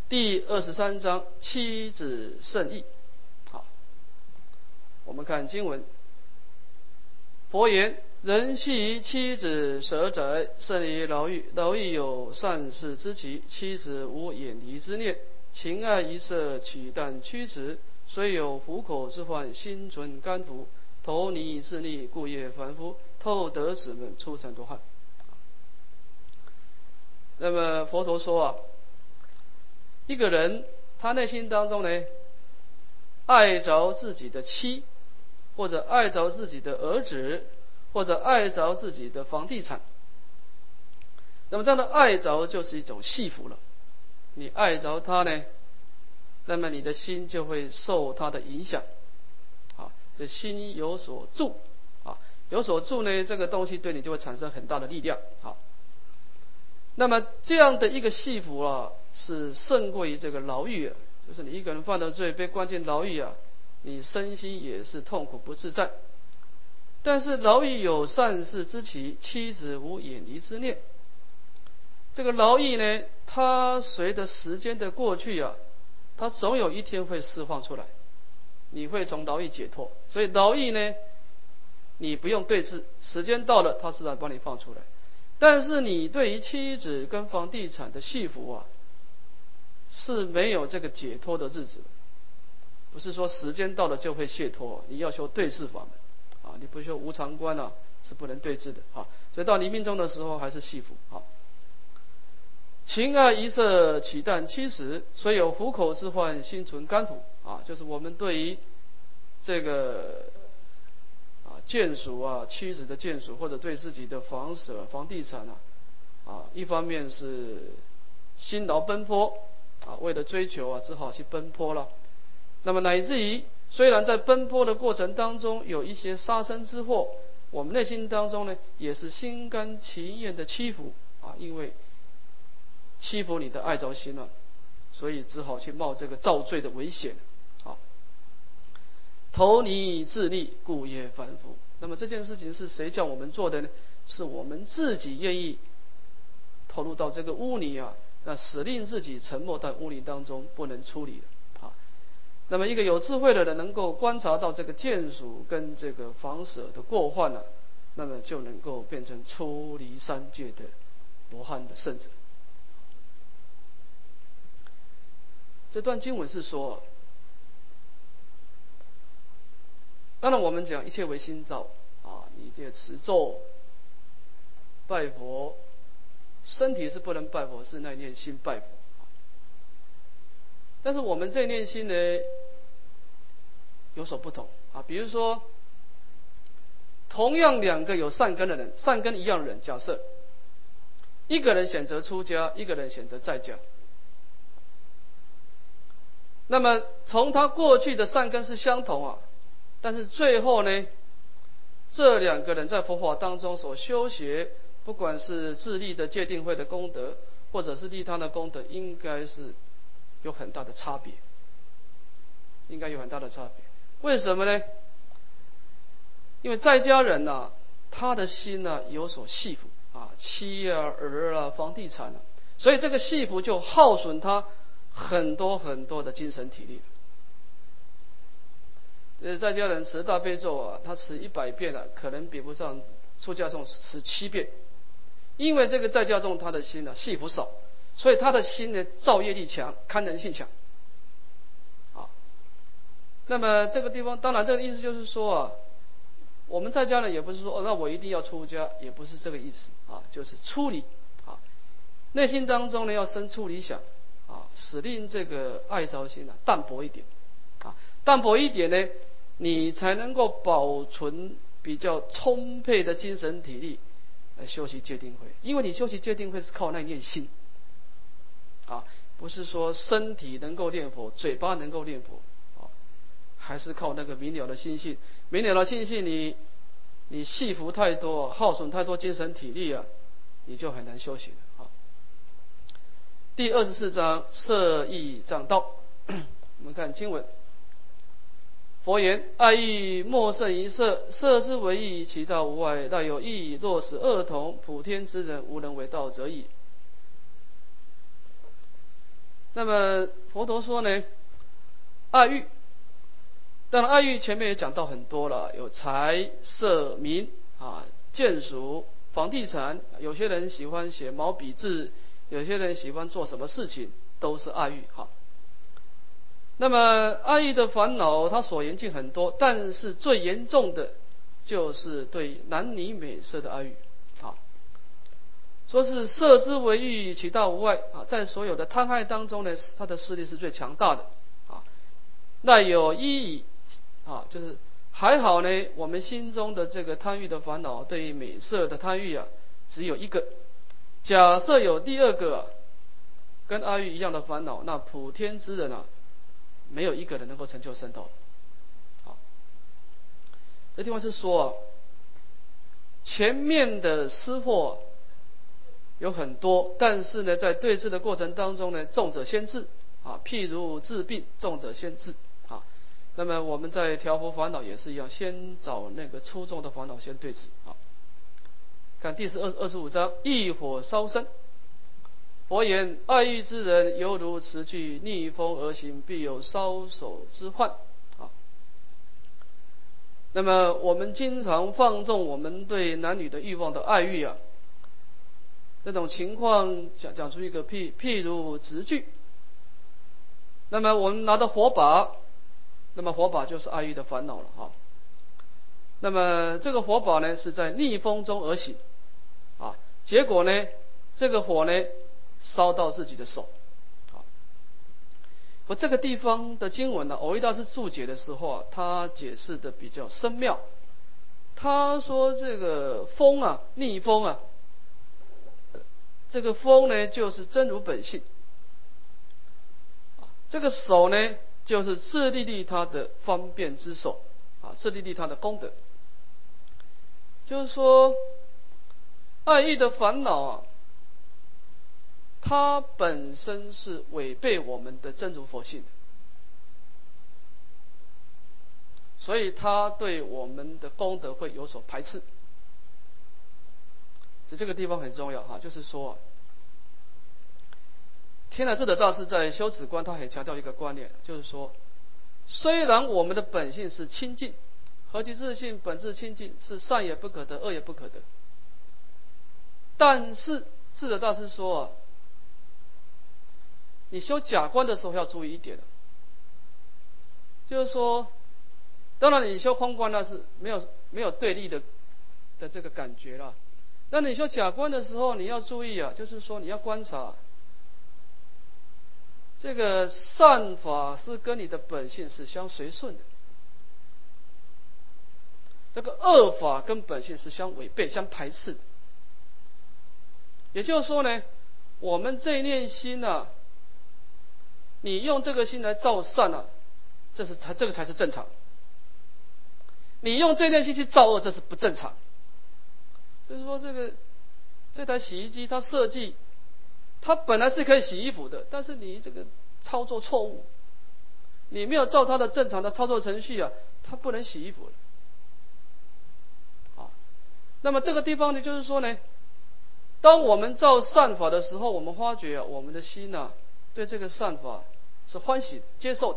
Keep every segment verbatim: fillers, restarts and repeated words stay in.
第二十三章妻子胜义。好，我们看经文。佛言：人系妻子舍宅，胜于牢狱。牢狱有善事之期，妻子无远离之念。情爱一色，取淡屈直。虽有虎口之患，心存甘服。投泥自溺，故业凡夫。透得子们，出尘多汉。那么佛陀说啊，一个人他内心当中呢，爱着自己的妻，或者爱着自己的儿子，或者爱着自己的房地产，那么这样的爱着就是一种系服了。你爱着他呢，那么你的心就会受他的影响，啊，这心有所住，啊，有所住呢，这个东西对你就会产生很大的力量，啊。那么这样的一个系服啊，是胜过于这个牢狱啊，就是你一个人犯了罪被关进牢狱啊，你身心也是痛苦不自在。但是牢狱有善事之期，妻子无远离之念。这个牢狱呢，它随着时间的过去啊，它总有一天会释放出来，你会从牢狱解脱。所以牢狱呢，你不用对峙，时间到了，它自然帮你放出来。但是你对于妻子跟房地产的系服啊，是没有这个解脱的日子的。不是说时间到了就会解脱，你要修对峙法门啊，你不修无常观啊，是不能对峙的啊。所以到你命中的时候还是系服啊。情爱一色，取淡七十，虽有虎口之患，心存甘服啊，就是我们对于这个啊眷属啊，妻子的眷属，或者对自己的房舍、房地产啊，啊，一方面是辛劳奔波啊，为了追求啊，只好去奔波了。那么乃至于虽然在奔波的过程当中有一些杀身之祸，我们内心当中呢，也是心甘情愿的屈服啊，因为欺负你的爱着心了，所以只好去冒这个造罪的危险。好，投泥自溺，故业凡夫。那么这件事情是谁叫我们做的呢？是我们自己愿意投入到这个污泥啊，那使令自己沉没在污泥当中，不能出离的。好，那么一个有智慧的人能够观察到这个眷属跟这个房舍的过患了、啊，那么就能够变成出离三界的罗汉的圣者。这段经文是说，当然我们讲一切为心造啊，你这持咒拜佛，身体是不能拜佛，是那念心拜佛。但是我们这念心呢有所不同啊，比如说同样两个有善根的人，善根一样的人，假设一个人选择出家，一个人选择在家，那么从他过去的善根是相同啊，但是最后呢，这两个人在佛法当中所修学，不管是自利的戒定慧的功德，或者是利他的功德，应该是有很大的差别，应该有很大的差别。为什么呢？因为在家人呐、啊，他的心呢、啊、有所系服啊，妻啊、儿啊、房地产啊，所以这个系服就耗损他很多很多的精神体力。呃，在家人持大悲咒啊，他持一百遍啊，可能比不上出家众持七遍，因为这个在家众他的心呢、啊、系服少，所以他的心呢造业力强，堪能性强。啊，那么这个地方，当然这个意思就是说啊，我们在家呢也不是说、哦、那我一定要出家，也不是这个意思啊，就是出离啊，内心当中呢要生出理想啊，使令这个爱着心啊淡薄一点啊，淡薄一点呢，你才能够保存比较充沛的精神体力来修习戒定慧，因为你修习戒定慧是靠那念心啊，不是说身体能够念佛，嘴巴能够念佛啊，还是靠那个明了的心性。明了的心性，你你系服太多，耗损太多精神体力啊，你就很难修行啊。第二十四章摄意障道，我们看经文。佛言：爱欲莫胜于色，色之为义，其道无碍。但有义，若使恶同，普天之人无能为道者矣。 那么佛陀说呢，爱欲，当然爱欲前面也讲到很多了，有财色名啊、眷属、房地产，有些人喜欢写毛笔字，有些人喜欢做什么事情，都是爱欲哈。那么爱欲的烦恼，它所缘境很多，但是最严重的就是对男女美色的爱欲啊。说是色之为欲，其大无外啊，在所有的贪爱当中呢，它的势力是最强大的啊。那有一矣啊，就是还好呢，我们心中的这个贪欲的烦恼，对于美色的贪欲啊，只有一个。假设有第二个、啊、跟爱欲一样的烦恼，那普天之人啊，没有一个人能够成就圣道。好，这地方是说啊，前面的失货有很多，但是呢，在对治的过程当中呢，重者先治啊，譬如治病，重者先治啊。那么我们在调伏烦恼也是一样，先找那个粗重的烦恼先对治啊。看第十二二十五章，一火烧身。佛言：爱欲之人，犹如持炬逆风而行，必有烧手之患啊。那么我们经常放纵我们对男女的欲望的爱欲啊。这种情况讲讲出一个譬譬如执炬，那么我们拿到火把，那么火把就是爱欲的烦恼了哈。那么这个火把呢是在逆风中而行啊，结果呢这个火呢烧到自己的手啊。我这个地方的经文呢，藕益大师注解的时候啊，他解释的比较深妙。他说这个风啊，逆风啊。这个风呢，就是真如本性，这个手呢，就是自利利他的方便之手啊，自利利他的功德。就是说，爱欲的烦恼啊，它本身是违背我们的真如佛性的，所以它对我们的功德会有所排斥。所以这个地方很重要哈，就是说，天台智者大师在修止观，他很强调一个观念，就是说，虽然我们的本性是清净，何其自性本自清净，是善也不可得，恶也不可得。但是智者大师说啊，你修假观的时候要注意一点，就是说，当然你修空观那是没有没有对立的的这个感觉了。但你修假观的时候，你要注意啊，就是说你要观察，这个善法是跟你的本性是相随顺的，这个恶法跟本性是相违背、相排斥的。也就是说呢，我们这一念心呢、啊，你用这个心来造善啊，这是才这个才是正常。你用这念心去造恶，这是不正常。就是说，这个这台洗衣机它设计，它本来是可以洗衣服的，但是你这个操作错误，你没有照它的正常的操作程序啊，它不能洗衣服了。啊，那么这个地方呢，就是说呢，当我们造善法的时候，我们发觉啊，我们的心呢、啊，对这个善法是欢喜接受的。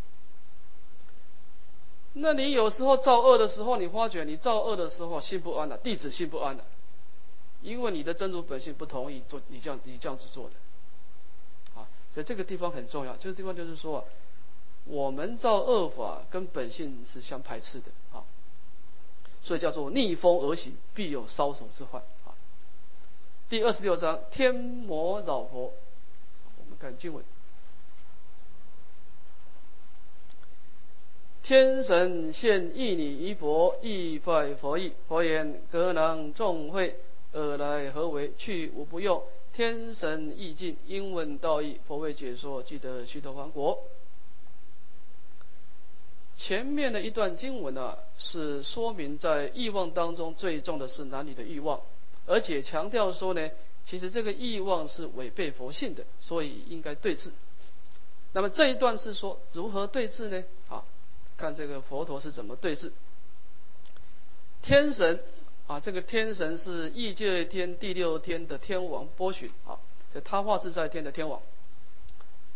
那你有时候造恶的时候，你发觉你造恶的时候心不安了、啊，弟子心不安了、啊，因为你的真如本性不同意做你这样你这样子做的，啊，所以这个地方很重要。这个地方就是说、啊，我们造恶法跟本性是相排斥的啊，所以叫做逆风而行，必有烧手之患啊。第二十六章，天魔扰佛，我们看经文。天神现一拟于佛，亦拜佛意。佛言：格囊众会，尔来何为？去无不用。天神意尽，应问道义。佛为解说，即得须陀洹国。前面的一段经文啊，是说明在欲望当中最重的是男女的欲望，而且强调说呢，其实这个欲望是违背佛性的，所以应该对治。那么这一段是说如何对治呢？啊，看这个佛陀是怎么对治。天神啊，这个天神是异界天第六天的天王波旬啊，这他化自在天的天王。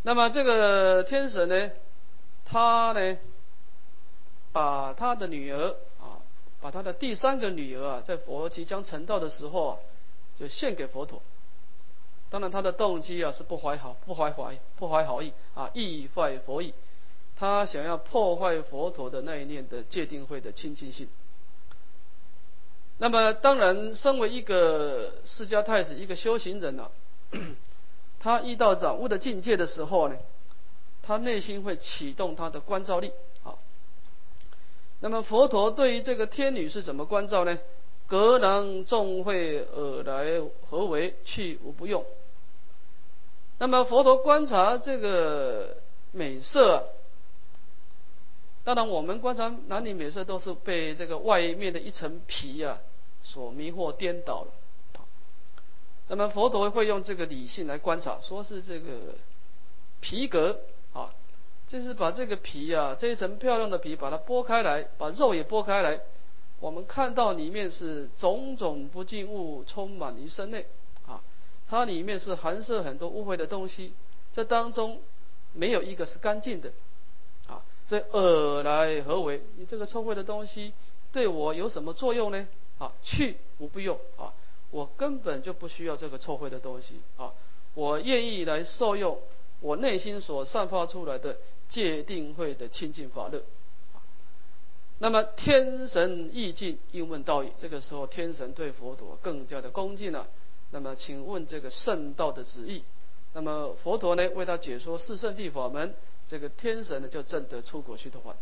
那么这个天神呢，他呢，把他的女儿啊，把他的第三个女儿啊，在佛即将成道的时候啊，就献给佛陀。当然，他的动机啊是不怀好、不怀怀、不怀好意啊，意坏佛意。他想要破坏佛陀的那一念的戒定慧的清净性。那么，当然，身为一个释迦太子，一个修行人啊，他遇到掌握的境界的时候呢，他内心会启动他的观照力啊。那么，佛陀对于这个天女是怎么观照呢？格囊众会尔来何为？去无不用。那么佛陀观察这个美色啊，当然我们观察男女美色都是被这个外面的一层皮啊所迷惑颠倒了。那么佛陀会用这个理性来观察，说是这个皮革啊，就是把这个皮啊，这一层漂亮的皮把它剥开来，把肉也剥开来，我们看到里面是种种不净物充满于身内啊，它里面是含摄很多污秽的东西，这当中没有一个是干净的啊，所以尔来何为？你这个臭秽的东西对我有什么作用呢？啊，去无不用啊，我根本就不需要这个臭秽的东西啊，我愿意来受用我内心所散发出来的戒定慧的清净法乐。那么天神意敬应问道义，这个时候天神对佛陀更加的恭敬了。那么请问这个圣道的旨意？那么佛陀呢为他解说四圣谛法门，这个天神呢就证得出果须陀洹。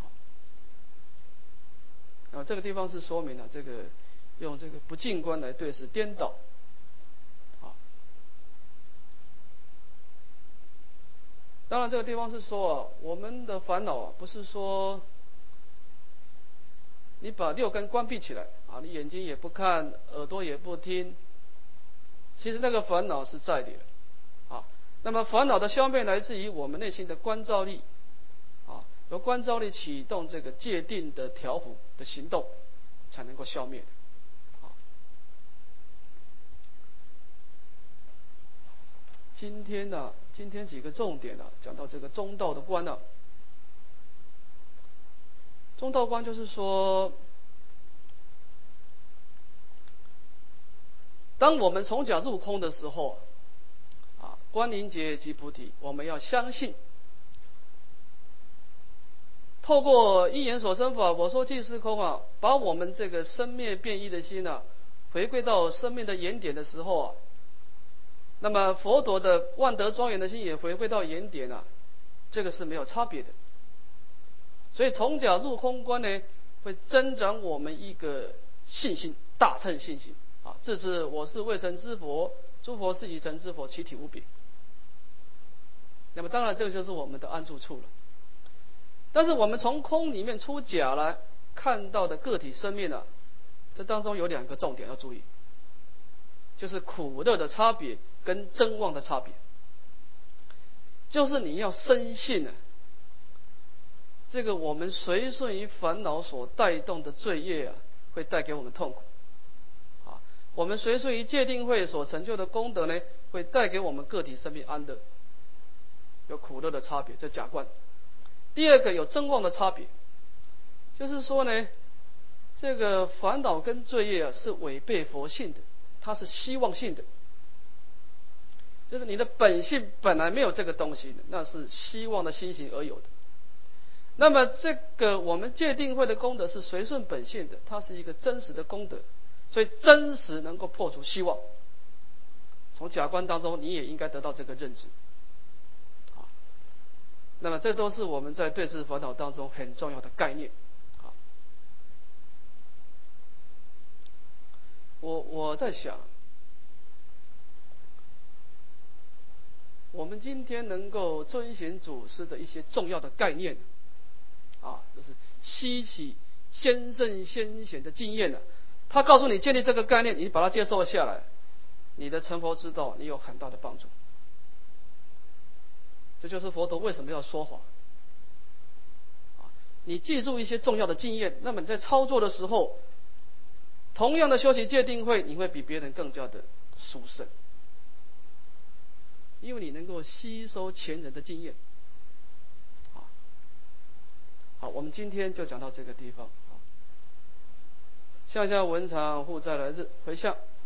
啊，这个地方是说明了这个用这个不净观来对视颠倒。啊，当然这个地方是说啊，我们的烦恼啊不是说你把六根关闭起来啊，你眼睛也不看，耳朵也不听，其实那个烦恼是在的啊。那么烦恼的消灭来自于我们内心的观照力啊，由观照力启动这个戒定的调伏的行动，才能够消灭的。啊，今天呢、啊，今天几个重点啊，讲到这个中道的观啊。中道观就是说，当我们从假入空的时候，啊，观灵觉即菩提，我们要相信，透过一言所生法，我说即是空啊，把我们这个生灭变异的心啊，回归到生命的原点的时候啊，那么佛陀的万德庄严的心也回归到原点啊，这个是没有差别的。所以从假入空观呢，会增长我们一个信心，大乘信心啊！这是我是未成之佛，诸佛是已成之佛，其体无别。那么当然，这个就是我们的安住处了。但是我们从空里面出假来看到的个体生命啊，这当中有两个重点要注意，就是苦乐的差别跟真妄的差别。就是你要深信啊，这个我们随顺于烦恼所带动的罪业啊，会带给我们痛苦。啊，我们随顺于戒定慧所成就的功德呢，会带给我们个体生命安乐。有苦乐的差别，这假观。第二个有真妄的差别，就是说呢，这个烦恼跟罪业啊是违背佛性的，它是希望性的，就是你的本性本来没有这个东西的，那是希望的心行而有的。那么这个我们戒定慧的功德是随顺本性的，它是一个真实的功德，所以真实能够破除希望。从假观当中，你也应该得到这个认知。啊，那么这都是我们在对治烦恼当中很重要的概念。啊，我我在想，我们今天能够遵循祖师的一些重要的概念。啊，就是吸取先圣先贤的经验了。他告诉你建立这个概念，你把它接受下来，你的成佛之道你有很大的帮助。这就是佛陀为什么要说法。啊，你记住一些重要的经验，那么你在操作的时候，同样的修习戒定慧，你会比别人更加的殊胜。 因为你能够吸收前人的经验。好，好，我们今天就讲到这个地方。向下文长，互再来日，回向。